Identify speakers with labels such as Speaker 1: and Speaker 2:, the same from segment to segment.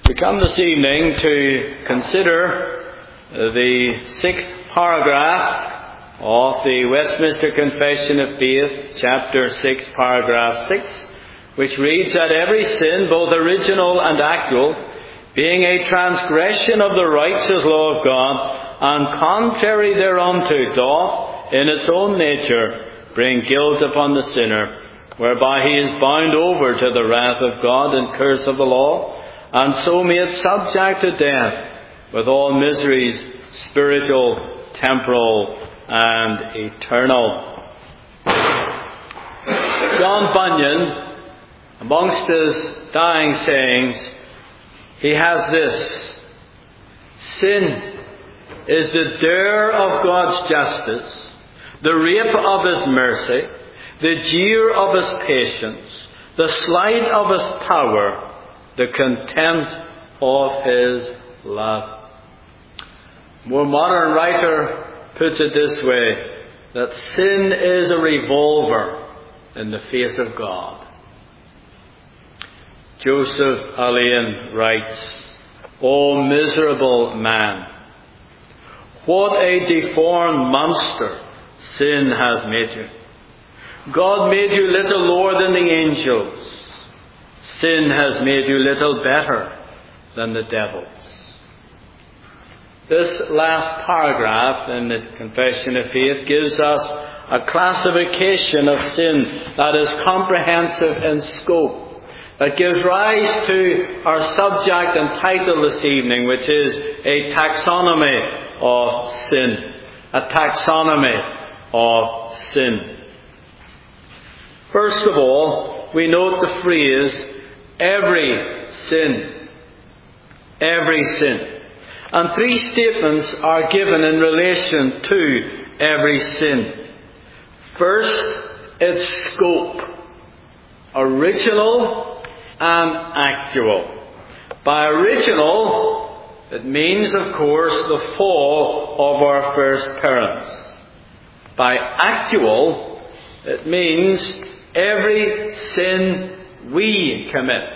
Speaker 1: We come this evening to consider the 6th paragraph of the Westminster Confession of Faith, chapter 6, paragraph 6, which reads that every sin, both original and actual, being a transgression of the righteous law of God, and contrary thereunto, doth, in its own nature, bring guilt upon the sinner, whereby he is bound over to the wrath of God and curse of the law, and so made subject to death, with all miseries, spiritual, temporal, and eternal. John Bunyan, amongst his dying sayings, he has this: sin is the dare of God's justice, the rape of His mercy, the jeer of His patience, the slight of His power, the contempt of His love. A more modern writer puts it this way, that sin is a revolver in the face of God. Joseph Alleine writes, "O miserable man, what a deformed monster sin has made you. God made you little lower than the angels. Sin has made you little better than the devils." This last paragraph in the Confession of Faith gives us a classification of sin that is comprehensive in scope, that gives rise to our subject and title this evening, which is a taxonomy of sin. A taxonomy of sin. First of all, we note the phrase, every sin. Every sin. And three statements are given in relation to every sin. First, its scope. Original and actual. By original, it means, of course, the fall of our first parents. By actual, it means every sin we commit.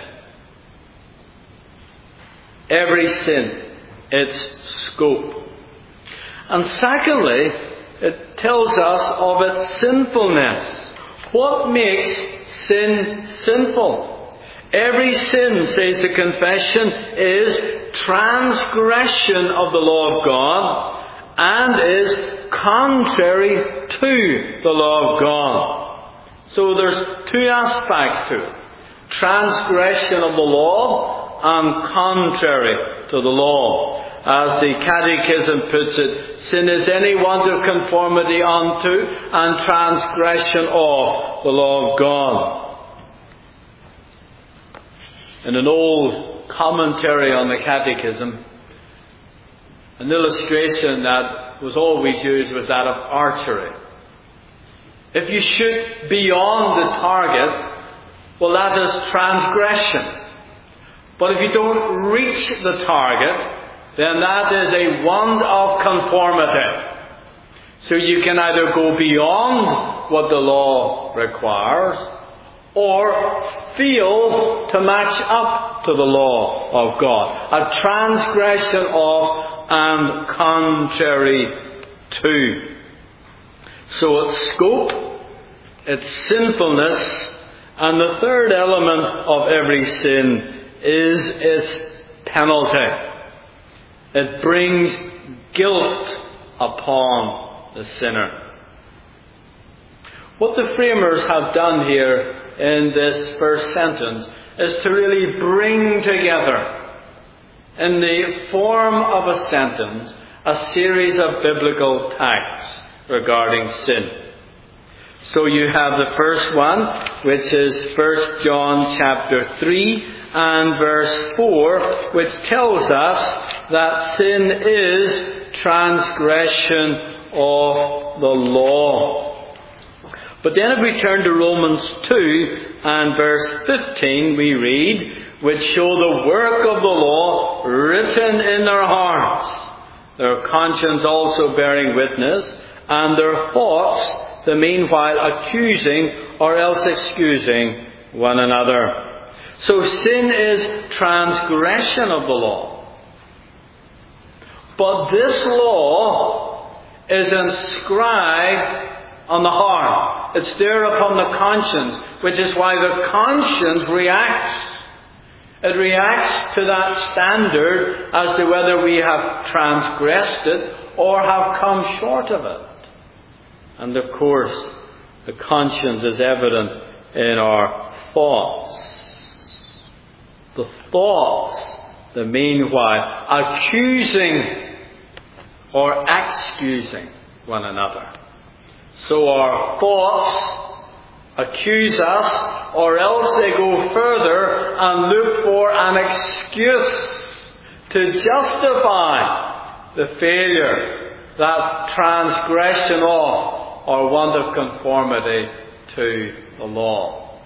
Speaker 1: Every sin, its scope. And secondly, it tells us of its sinfulness. What makes sin sinful? Every sin, says the confession, is transgression of the law of God and is contrary to the law of God. So there's two aspects to it. Transgression of the law and contrary to the law. As the Catechism puts it, sin is any want of conformity unto and transgression of the law of God. In an old commentary on the Catechism, an illustration that was always used was that of archery. If you shoot beyond the target, well, that is transgression. But if you don't reach the target, then that is a want of conformity. So you can either go beyond what the law requires, or fail to match up to the law of God. A transgression of and contrary to. So its scope, its sinfulness, and the third element of every sin is its penalty. It brings guilt upon the sinner. What the framers have done here in this first sentence is to really bring together, in the form of a sentence, a series of biblical texts regarding sin. So you have the first one, which is 1 John chapter 3 and verse 4, which tells us that sin is transgression of the law. But then if we turn to Romans 2 and verse 15, we read, which show the work of the law written in their hearts, their conscience also bearing witness, and their thoughts the meanwhile accusing or else excusing one another. So sin is transgression of the law. But this law is inscribed on the heart. It's there upon the conscience, which is why the conscience reacts. It reacts to that standard as to whether we have transgressed it or have come short of it. And of course, the conscience is evident in our thoughts. The thoughts, the meanwhile, accusing or excusing one another. So our thoughts accuse us, or else they go further and look for an excuse to justify the failure, that transgression of, or want of conformity to the law.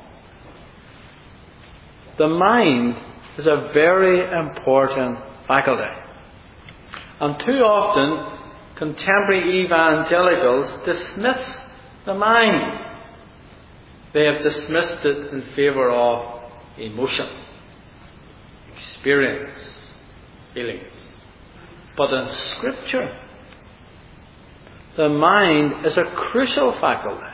Speaker 1: The mind is a very important faculty. And too often, contemporary evangelicals dismiss the mind. They have dismissed it in favour of emotion, experience, feelings. But in Scripture, the mind is a crucial faculty.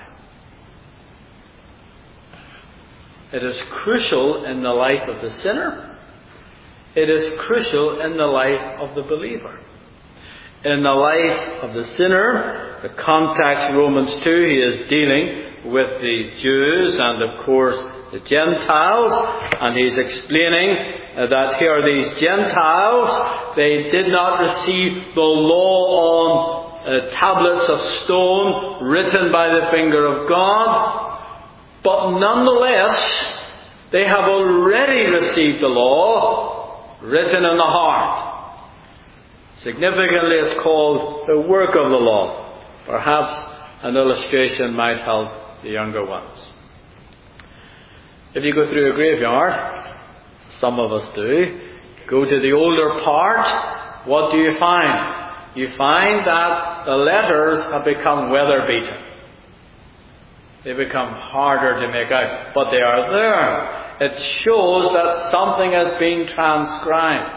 Speaker 1: It is crucial in the life of the sinner. It is crucial in the life of the believer. In the life of the sinner, the context Romans 2, he is dealing with the Jews and of course the Gentiles, and he's explaining that here are these Gentiles, they did not receive the law on tablets of stone written by the finger of God, but nonetheless they have already received the law written in the heart. Significantly, it's called the work of the law. Perhaps an illustration might help the younger ones. If you go through a graveyard, some of us do, go to the older part, what do you find? You find that the letters have become weather-beaten. They become harder to make out, but they are there. It shows that something has been transcribed.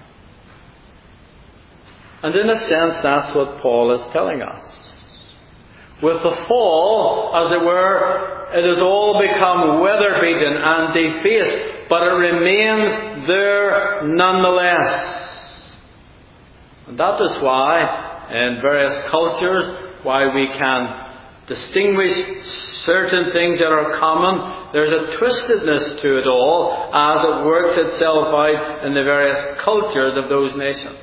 Speaker 1: And in a sense, that's what Paul is telling us. With the fall, as it were, it has all become weather-beaten and defaced, but it remains there nonetheless. And that is why, in various cultures, why we can distinguish certain things that are common. There's a twistedness to it all as it works itself out in the various cultures of those nations.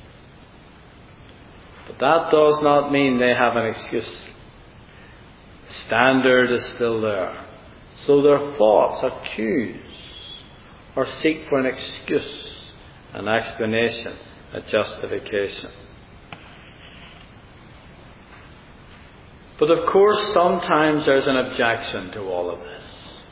Speaker 1: But that does not mean they have an excuse. Standard is still there. So their thoughts accuse or seek for an excuse, an explanation, a justification. But of course, sometimes there's an objection to all of this.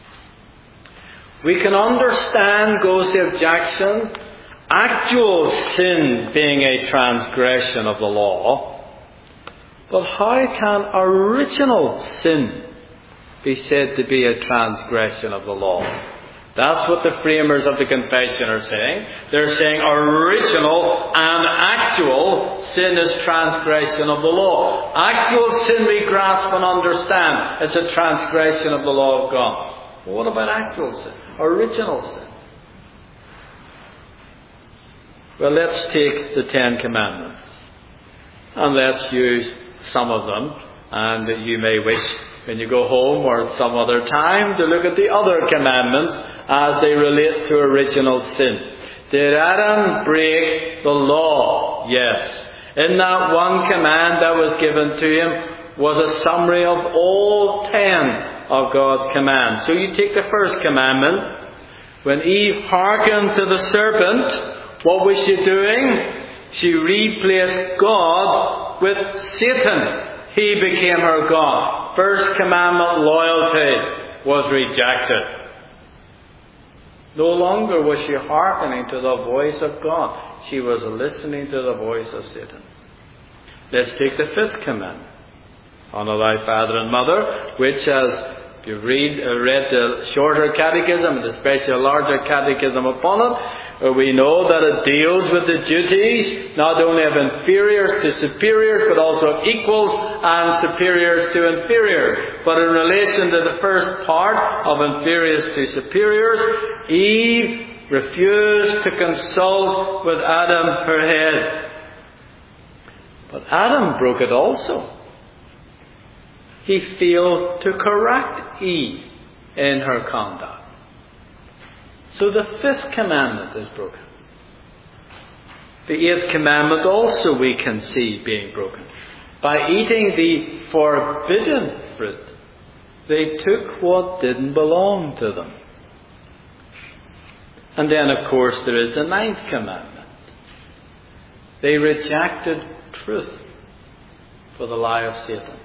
Speaker 1: We can understand, goes the objection, actual sin being a transgression of the law. But how can original sin be said to be a transgression of the law? That's what the framers of the confession are saying. They're saying original and actual sin is transgression of the law. Actual sin we grasp and understand. It's a transgression of the law of God. Well, what about actual sin? Original sin? Well, let's take the Ten Commandments. And let's use some of them. And you may wish, when you go home or at some other time, to look at the other commandments as they relate to original sin. Did Adam break the law? Yes. In that one command that was given to him was a summary of all 10 of God's commands. So you take the first commandment. When Eve hearkened to the serpent, what was she doing? She replaced God with Satan. He became her God. First commandment, loyalty, was rejected. No longer was she hearkening to the voice of God. She was listening to the voice of Satan. Let's take the fifth commandment. Honour thy father and mother, which, as If you've read the shorter catechism, and especially a larger catechism upon it, we know that it deals with the duties not only of inferiors to superiors, but also of equals and superiors to inferiors. But in relation to the first part of inferiors to superiors, Eve refused to consult with Adam, her head. But Adam broke it also. He failed to correct Eve in her conduct. So the fifth commandment is broken. The eighth commandment also we can see being broken. By eating the forbidden fruit, they took what didn't belong to them. And then, of course, there is the ninth commandment. They rejected truth for the lie of Satan.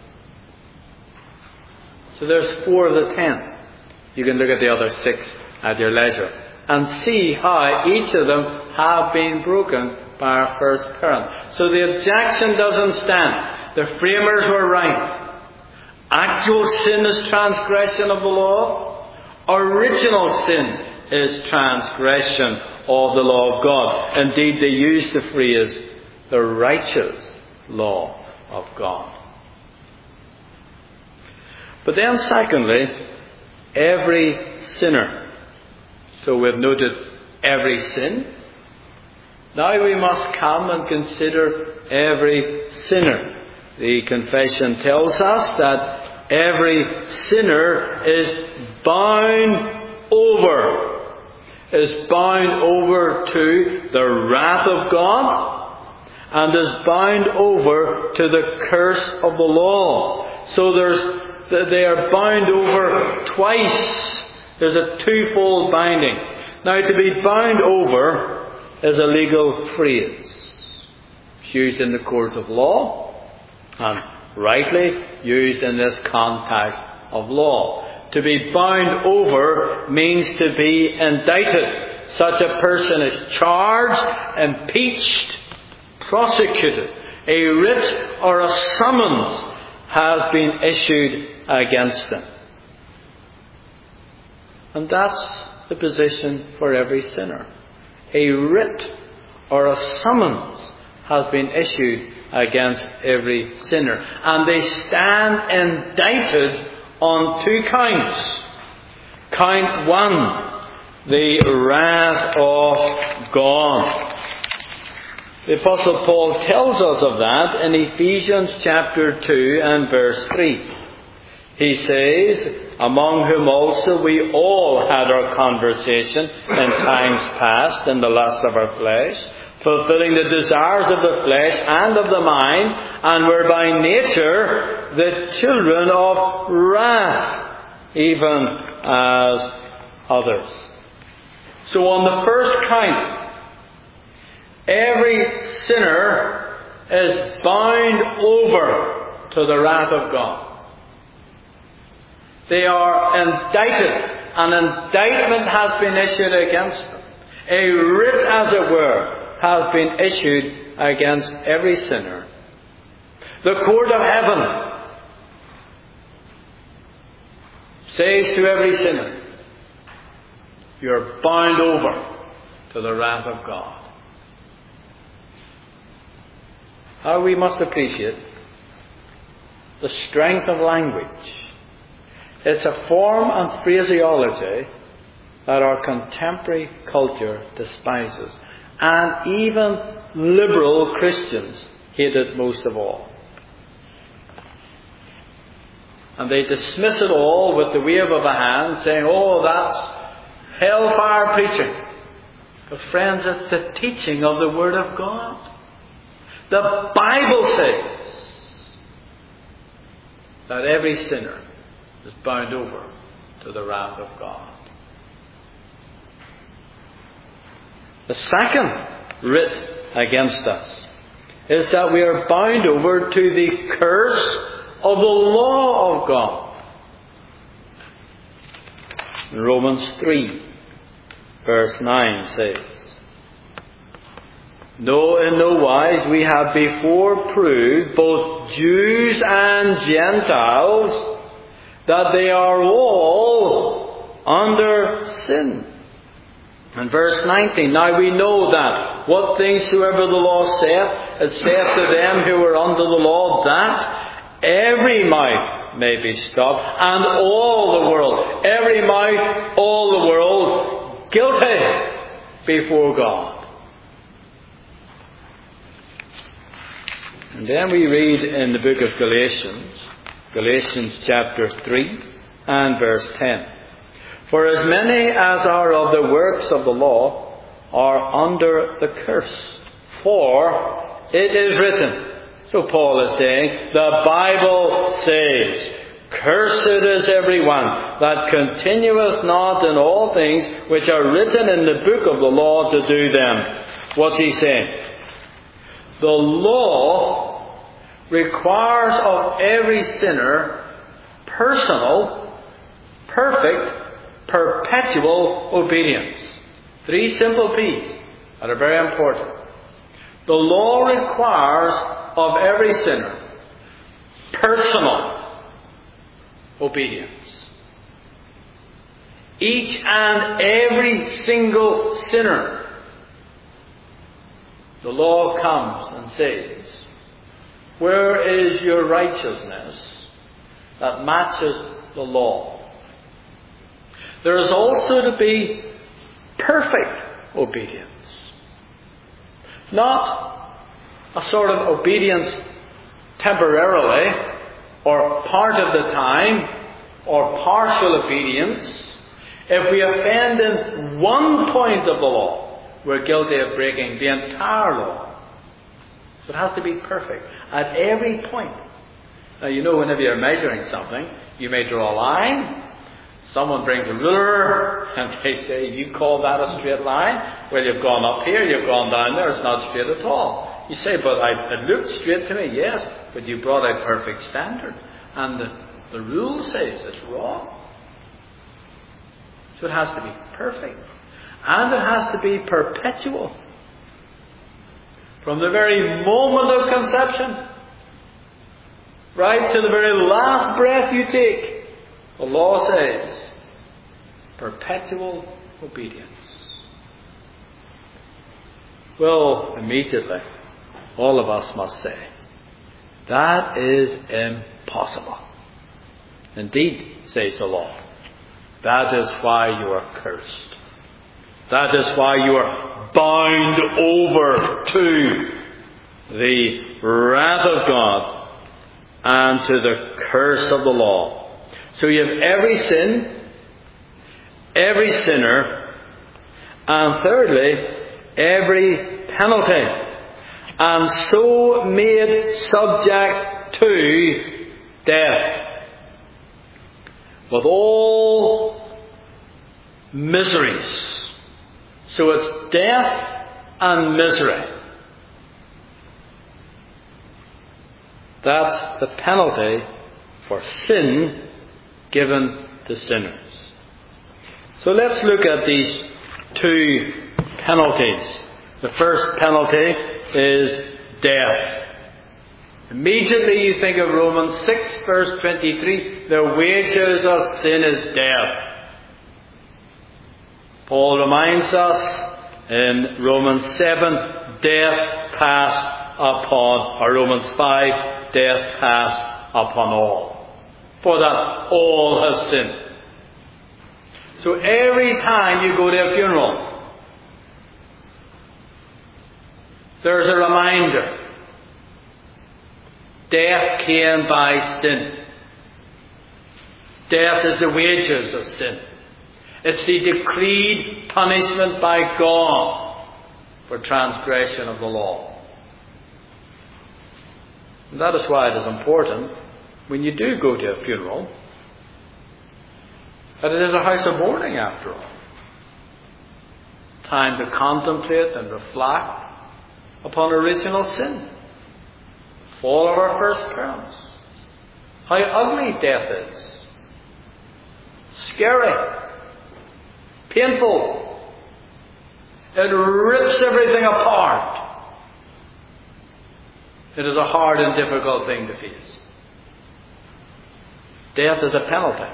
Speaker 1: So there's 4 of the 10. You can look at the other 6 at your leisure and see how each of them have been broken by our first parent. So the objection doesn't stand. The framers were right. Actual sin is transgression of the law. Original sin is transgression of the law of God. Indeed, they use the phrase, the righteous law of God. But then secondly, every sinner. So we've noted every sin. Now we must come and consider every sinner. The confession tells us that every sinner is bound over to the wrath of God and is bound over to the curse of the law. So they are bound over twice. There's a twofold binding. Now, to be bound over is a legal phrase. It's used in the courts of law and rightly used in this context of law. To be bound over means to be indicted. Such a person is charged, impeached, prosecuted. A writ or a summons has been issued against them. And that's the position for every sinner. A writ or a summons has been issued against every sinner. And they stand indicted on 2 counts. Count 1, the wrath of God. The Apostle Paul tells us of that in Ephesians chapter 2 and verse 3. He says, among whom also we all had our conversation in times past in the lust of our flesh, fulfilling the desires of the flesh and of the mind, and were by nature the children of wrath, even as others. So on the first count, every sinner is bound over to the wrath of God. They are indicted. An indictment has been issued against them. A writ, as it were, has been issued against every sinner. The court of heaven says to every sinner, you're bound over to the wrath of God. How we must appreciate the strength of language. It's a form and phraseology that our contemporary culture despises. And even liberal Christians hate it most of all. And they dismiss it all with the wave of a hand, saying, oh, that's hellfire preaching. But friends, it's the teaching of the Word of God. The Bible says that every sinner is bound over to the wrath of God. The second writ against us is that we are bound over to the curse of the law of God. In Romans 3, verse 9 says, no, in no wise we have before proved, both Jews and Gentiles, that they are all under sin. In verse 19, now we know that what things soever the law saith, it saith to them who are under the law, that every mouth may be stopped, and all the world, every mouth, all the world, guilty before God. And then we read in the book of Galatians chapter 3 and verse 10. For as many as are of the works of the law are under the curse. For it is written. So Paul is saying, the Bible says, cursed is everyone that continueth not in all things which are written in the book of the law to do them. What's he saying? The law requires of every sinner personal, perfect, perpetual obedience. 3 simple P's that are very important. The law requires of every sinner personal obedience. Each and every single sinner, the law comes and says, where is your righteousness that matches the law? There is also to be perfect obedience. Not a sort of obedience temporarily, or part of the time, or partial obedience. If we offend in one point of the law, we're guilty of breaking the entire law. So it has to be perfect at every point. Now, you know, whenever you're measuring something, you may draw a line. Someone brings a ruler and they say, you call that a straight line? Well, you've gone up here, you've gone down there, it's not straight at all. You say, but it looked straight to me. Yes, but you brought a perfect standard. And the rule says it's wrong. So it has to be perfect. And it has to be perpetual. From the very moment of conception, right to the very last breath you take, the law says, perpetual obedience. Well, immediately, all of us must say, that is impossible. Indeed, says the law, that is why you are cursed. That is why you are bound over to the wrath of God and to the curse of the law. So you have every sin, every sinner, and thirdly, every penalty, and so made subject to death, with all miseries. So it's death and misery. That's the penalty for sin given to sinners. So let's look at these 2 penalties. The first penalty is death. Immediately you think of Romans 6 verse 23, the wages of sin is death. Paul reminds us in Romans 7, death passed upon, or Romans 5, death passed upon all. For that all have sinned. So every time you go to a funeral, there's a reminder. Death came by sin. Death is the wages of sin. It's the decreed punishment by God for transgression of the law. And that is why it is important, when you do go to a funeral, that it is a house of mourning after all. Time to contemplate and reflect upon original sin. Fall of our first parents. How ugly death is. Scary. Painful. It rips everything apart. It is a hard and difficult thing to face. Death is a penalty.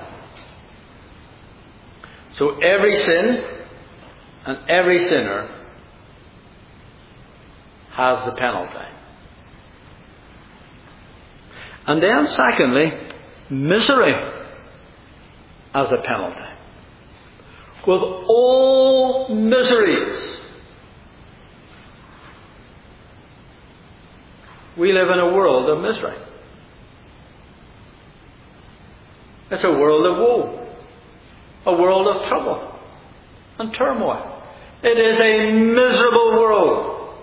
Speaker 1: So every sin and every sinner has the penalty. And then secondly, misery as a penalty. With all miseries, we live in a world of misery. It's a world of woe, a world of trouble and turmoil. It is a miserable world.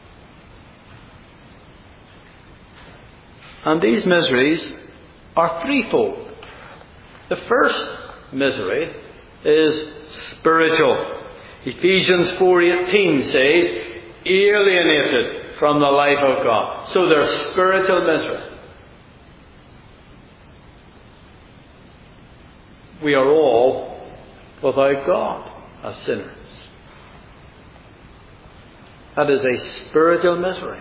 Speaker 1: And these miseries are threefold. The first misery is spiritual. Ephesians 4:18 says, alienated from the life of God. So there's spiritual misery. We are all without God as sinners. That is a spiritual misery.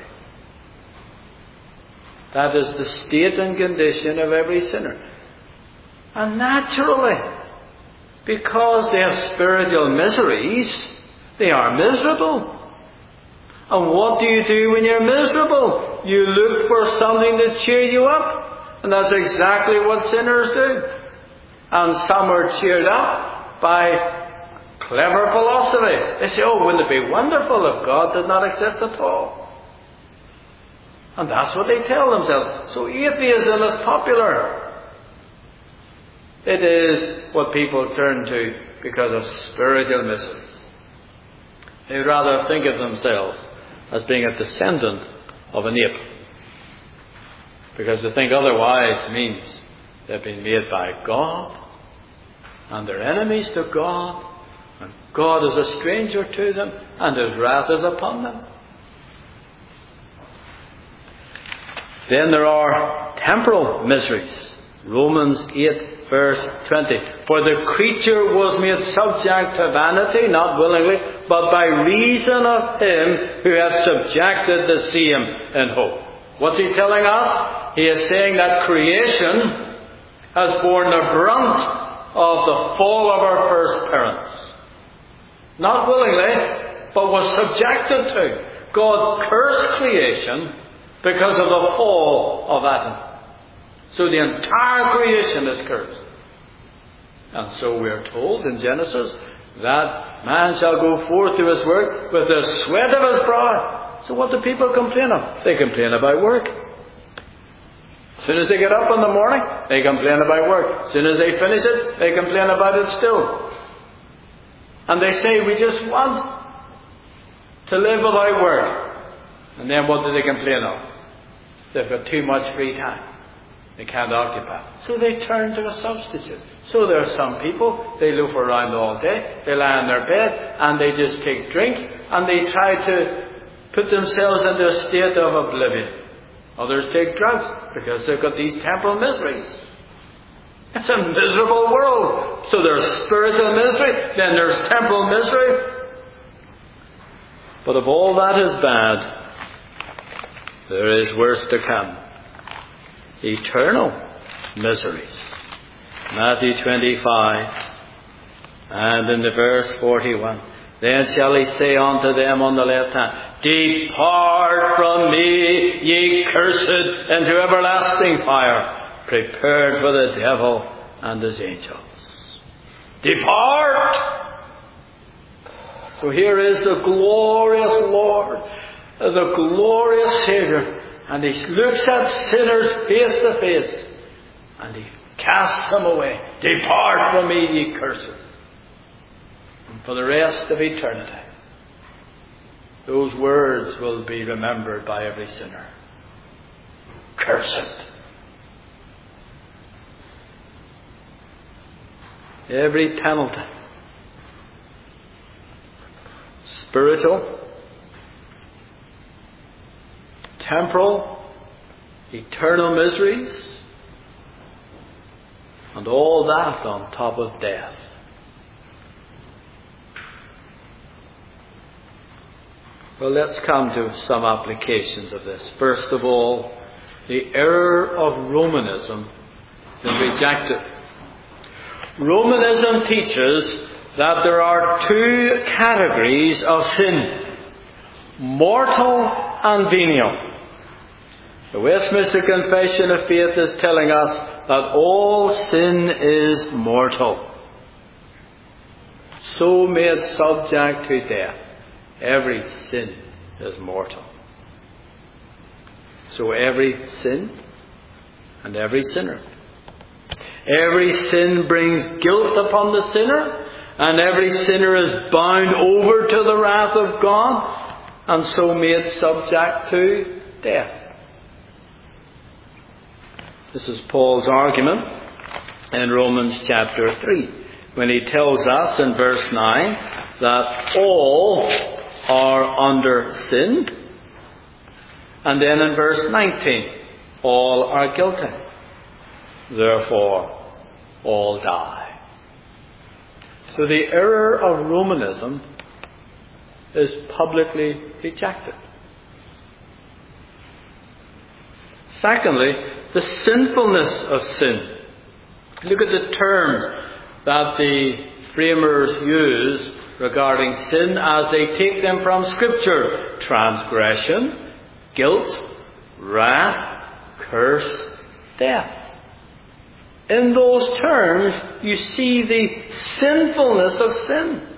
Speaker 1: That is the state and condition of every sinner. And naturally, because they have spiritual miseries, they are miserable. And what do you do when you're miserable? You look for something to cheer you up. And that's exactly what sinners do. And some are cheered up by clever philosophy. They say, oh, wouldn't it be wonderful if God did not exist at all? And that's what they tell themselves. So atheism is popular. It is what people turn to because of spiritual miseries. They'd rather think of themselves as being a descendant of an ape. Because to think otherwise means they've been made by God, and they're enemies to God, and God is a stranger to them, and His wrath is upon them. Then there are temporal miseries. Romans 8 verse 20. For the creature was made subject to vanity, not willingly, but by reason of Him who hath subjected the same in hope. What's he telling us? He is saying that creation has borne the brunt of the fall of our first parents. Not willingly, but was subjected to. God cursed creation because of the fall of Adam. So the entire creation is cursed. And so we are told in Genesis that man shall go forth to his work with the sweat of his brow. So what do people complain of? They complain about work. As soon as they get up in the morning, they complain about work. As soon as they finish it, they complain about it still. And they say, we just want to live without work. And then what do they complain of? They've got too much free time. They can't occupy. So they turn to a substitute. So there are some people, they loaf around all day, they lie on their bed, and they just take drink, and they try to put themselves into a state of oblivion. Others take drugs, because they've got these temporal miseries. It's a miserable world. So there's spiritual misery, then there's temporal misery. But if all that is bad, there is worse to come. Eternal miseries. Matthew 25 and in the verse 41. Then shall he say unto them on the left hand, Depart from me, ye cursed, into everlasting fire, prepared for the devil and his angels. Depart! So here is the glorious Lord, the glorious Savior, and He looks at sinners face to face, and He casts them away. Depart from me, ye cursed. And for the rest of eternity, those words will be remembered by every sinner. Cursed. Every penalty, spiritual, temporal, eternal miseries, and all that on top of death. Well, let's come to some applications of this. First of all, the error of Romanism is rejected. Romanism teaches that there are two categories of sin: mortal and venial. The Westminster Confession of Faith is telling us that all sin is mortal, so made subject to death. Every sin is mortal. So every sin and every sinner. Every sin brings guilt upon the sinner, and every sinner is bound over to the wrath of God, and so made subject to death. This is Paul's argument in Romans chapter 3, when he tells us in verse 9 that all are under sin, and then in verse 19, all are guilty. Therefore, all die. So the error of Romanism is publicly rejected. Secondly, the sinfulness of sin. Look at the terms that the framers use regarding sin as they take them from Scripture: transgression, guilt, wrath, curse, death. In those terms, you see the sinfulness of sin.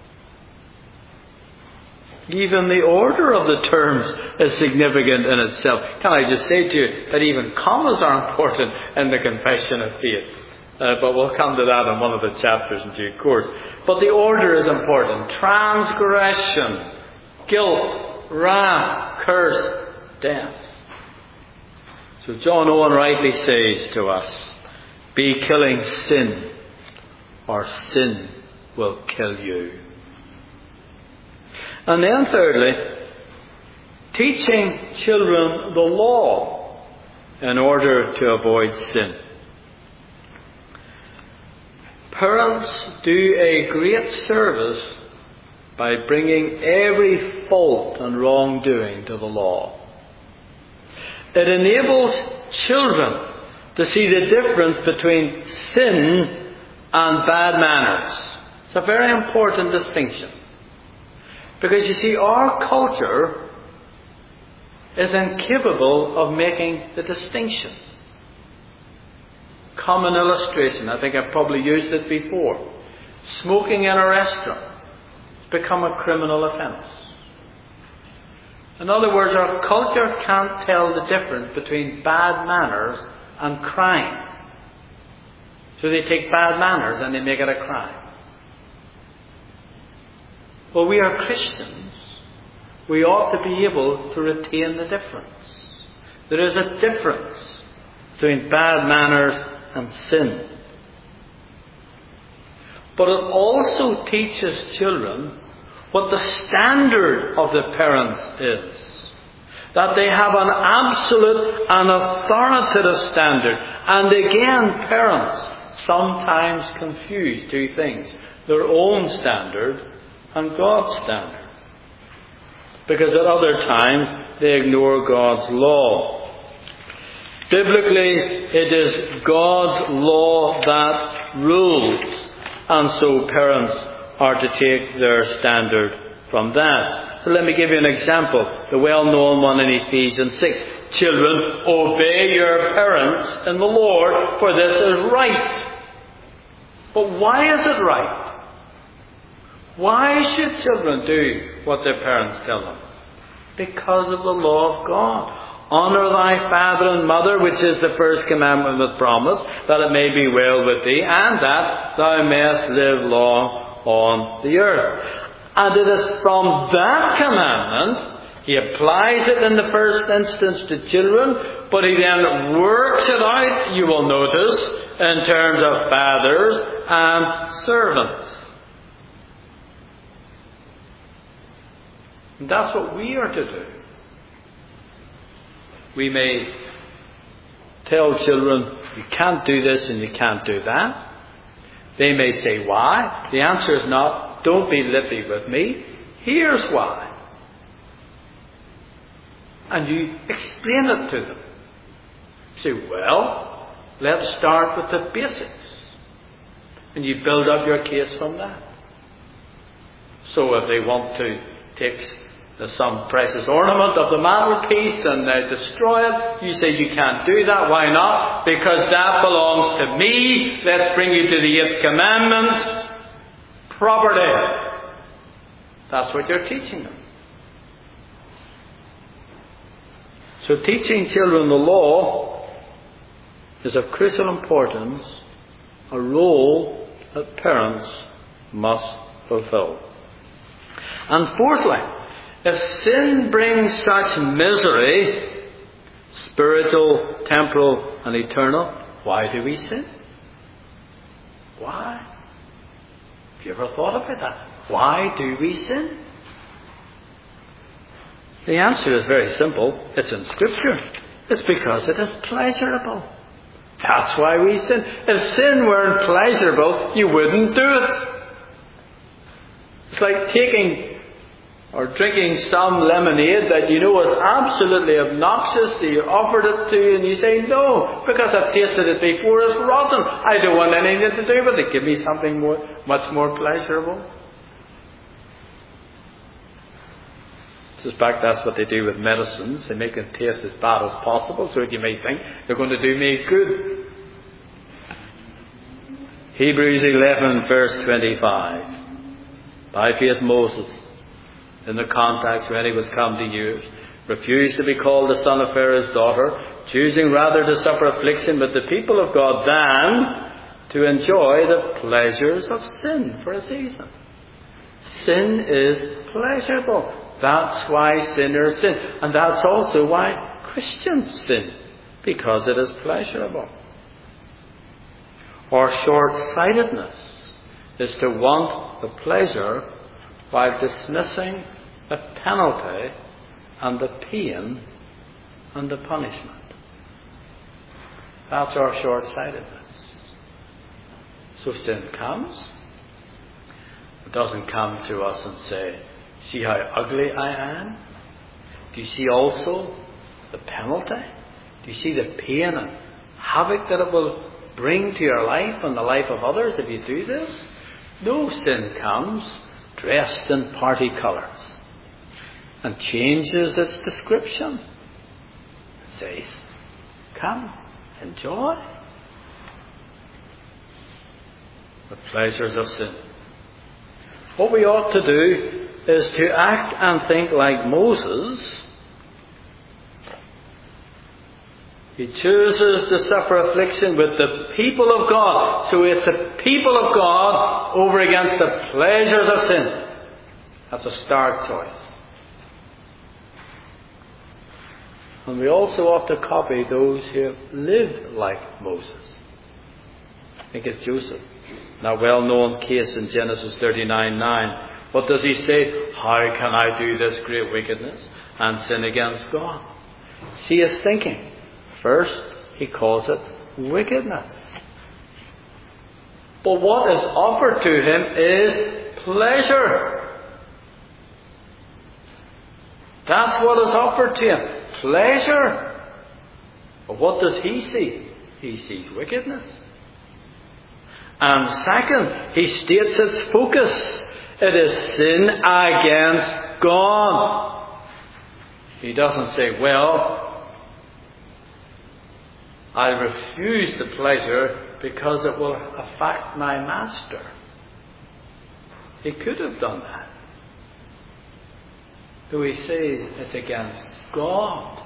Speaker 1: Even the order of the terms is significant in itself. Can I just say to you that even commas are important in the Confession of Faith? But we'll come to that in one of the chapters in due course. But the order is important. Transgression, guilt, wrath, curse, death. So John Owen rightly says to us, be killing sin, or sin will kill you. And then thirdly, teaching children the law in order to avoid sin. Parents do a great service by bringing every fault and wrongdoing to the law. It enables children to see the difference between sin and bad manners. It's a very important distinction. Because you see, our culture is incapable of making the distinction. Common illustration, I think I've probably used it before. Smoking in a restaurant has become a criminal offence. In other words, our culture can't tell the difference between bad manners and crime. So they take bad manners and they make it a crime. Well, we are Christians. We ought to be able to retain the difference. There is a difference between bad manners and sin. But it also teaches children what the standard of the parents is. That they have an absolute and authoritative standard. And again, parents sometimes confuse two things: their own standard and God's standard. Because at other times they ignore God's law. Biblically, it is God's law that rules, and so parents are to take their standard from that. So let me give you an example, the well-known one in Ephesians 6. Children, obey your parents in the Lord, for this is right. But why is it right? Why should children do what their parents tell them? Because of the law of God. Honour thy father and mother, which is the first commandment with promise, that it may be well with thee, and that thou mayest live long on the earth. And it is from that commandment, he applies it in the first instance to children, but he then works it out, you will notice, in terms of fathers and servants. And that's what we are to do. We may tell children, you can't do this and you can't do that. They may say, why? The answer is not, don't be lippy with me. Here's why. And you explain it to them. You say, well, Let's start with the basics. And you build up your case from that. So if they want to take some precious ornament of the mantelpiece and destroy it, you say you can't do that. Why not? Because that belongs to me. Let's bring you to the 8th commandment. Property. That's what you're teaching them. So teaching children the law is of crucial importance, a role that parents must fulfill. And fourthly, if sin brings such misery, spiritual, temporal, and eternal, why do we sin? Why? Have you ever thought about that? Why do we sin? The answer is very simple. It's in Scripture. It's because it is pleasurable. That's why we sin. If sin weren't pleasurable, you wouldn't do it. It's like taking or drinking some lemonade that you know is absolutely obnoxious, so you offered it to you and you say, no, because I've tasted it before, it's rotten. I don't want anything to do with it. Give me something much more pleasurable. I suspect that's what they do with medicines. They make them taste as bad as possible so that you may think they're going to do me good. Hebrews 11 verse 25. By faith Moses, in the context when he was come to years, refused to be called the son of Pharaoh's daughter, choosing rather to suffer affliction with the people of God than to enjoy the pleasures of sin for a season. Sin is pleasurable. That's why sinners sin. And that's also why Christians sin, because it is pleasurable. Or short-sightedness is to want the pleasure while dismissing the penalty and the pain and the punishment. That's our short-sightedness. So sin comes. It doesn't come to us and say, see how ugly I am? Do you see also the penalty? Do you see the pain and havoc that it will bring to your life and the life of others if you do this? No, sin comes dressed in party colours and changes its description. It says, come, enjoy the pleasures of sin. What we ought to do is to act and think like Moses. He chooses to suffer affliction with the people of God. So it's the people of God over against the pleasures of sin. That's a stark choice. And we also ought to copy those who have lived like Moses. Think of Joseph. That well-known case in Genesis 39:9. What does he say? How can I do this great wickedness and sin against God? See his thinking. First, he calls it wickedness. But what is offered to him is pleasure. That's what is offered to him. Pleasure. But what does he see? He sees wickedness. And second, he states its focus. It is sin against God. He doesn't say, well, I refuse the pleasure because it will affect my master. He could have done that. Though he says it's against God.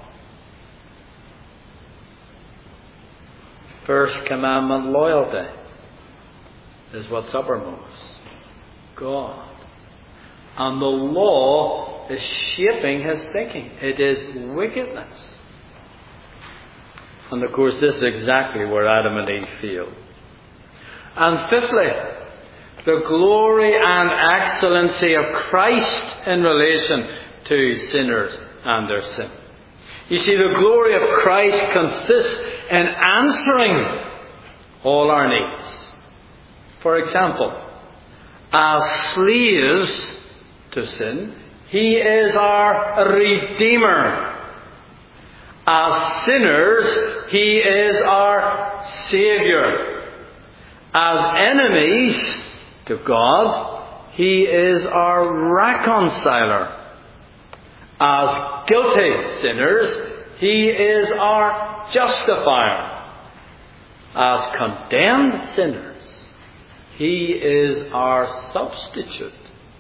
Speaker 1: First commandment, loyalty, is what's uppermost. God. And the law is shaping his thinking. It is wickedness. And of course, this is exactly where Adam and Eve failed. And fifthly, the glory and excellency of Christ in relation to sinners and their sin. You see, the glory of Christ consists in answering all our needs. For example, as slaves to sin, he is our Redeemer. As sinners, He is our Saviour. As enemies to God, He is our reconciler. As guilty sinners, He is our justifier. As condemned sinners, He is our substitute.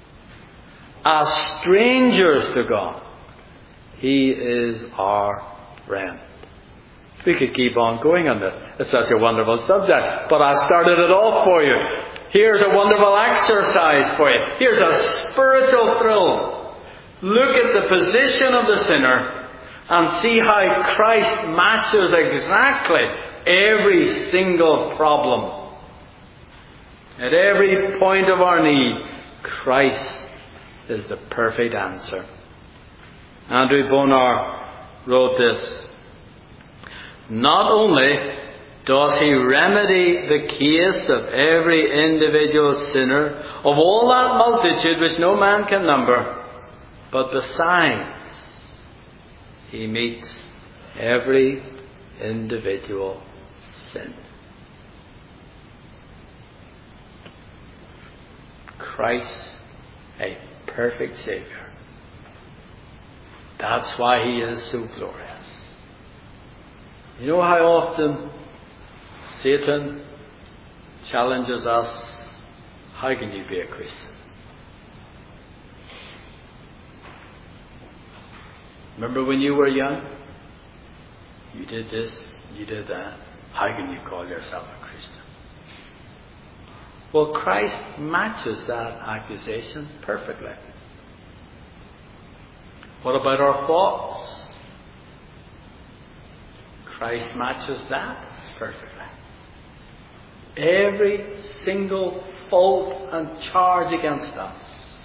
Speaker 1: As strangers to God, He is our friend. We could keep on going on this. It's such a wonderful subject. But I started it off for you. Here's a wonderful exercise for you. Here's a spiritual thrill. Look at the position of the sinner and see how Christ matches exactly every single problem. At every point of our need, Christ is the perfect answer. Andrew Bonar wrote this: not only does he remedy the case of every individual sinner, of all that multitude which no man can number, but besides, he meets every individual sin. Christ, a perfect Saviour. That's why He is so glorious. You know how often Satan challenges us, how can you be a Christian? Remember when you were young? You did this, you did that. How can you call yourself a Christian? Well, Christ matches that accusation perfectly. What about our faults? Christ matches that perfectly. Every single fault and charge against us,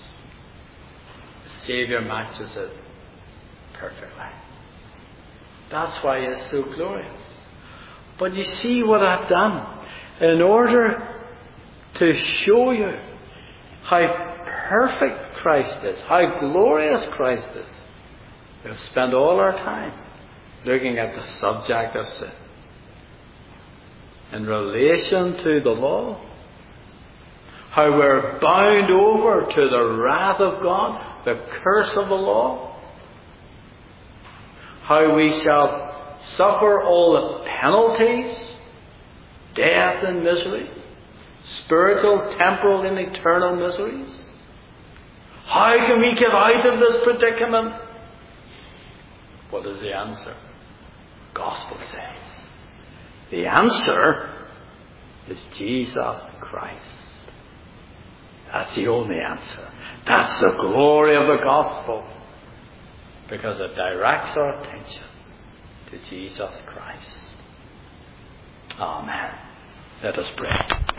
Speaker 1: the Saviour matches it perfectly. That's why He is so glorious. But you see what I've done? In order to show you how perfect Christ is, how glorious Christ is, we've spent all our time looking at the subject of sin. In relation to the law, how we're bound over to the wrath of God, the curse of the law, how we shall suffer all the penalties, death and misery, spiritual, temporal and eternal miseries. How can we get out of this predicament? What is the answer? The Gospel says the answer is Jesus Christ. That's the only answer. That's the glory of the Gospel, because it directs our attention to Jesus Christ. Amen. Let us pray.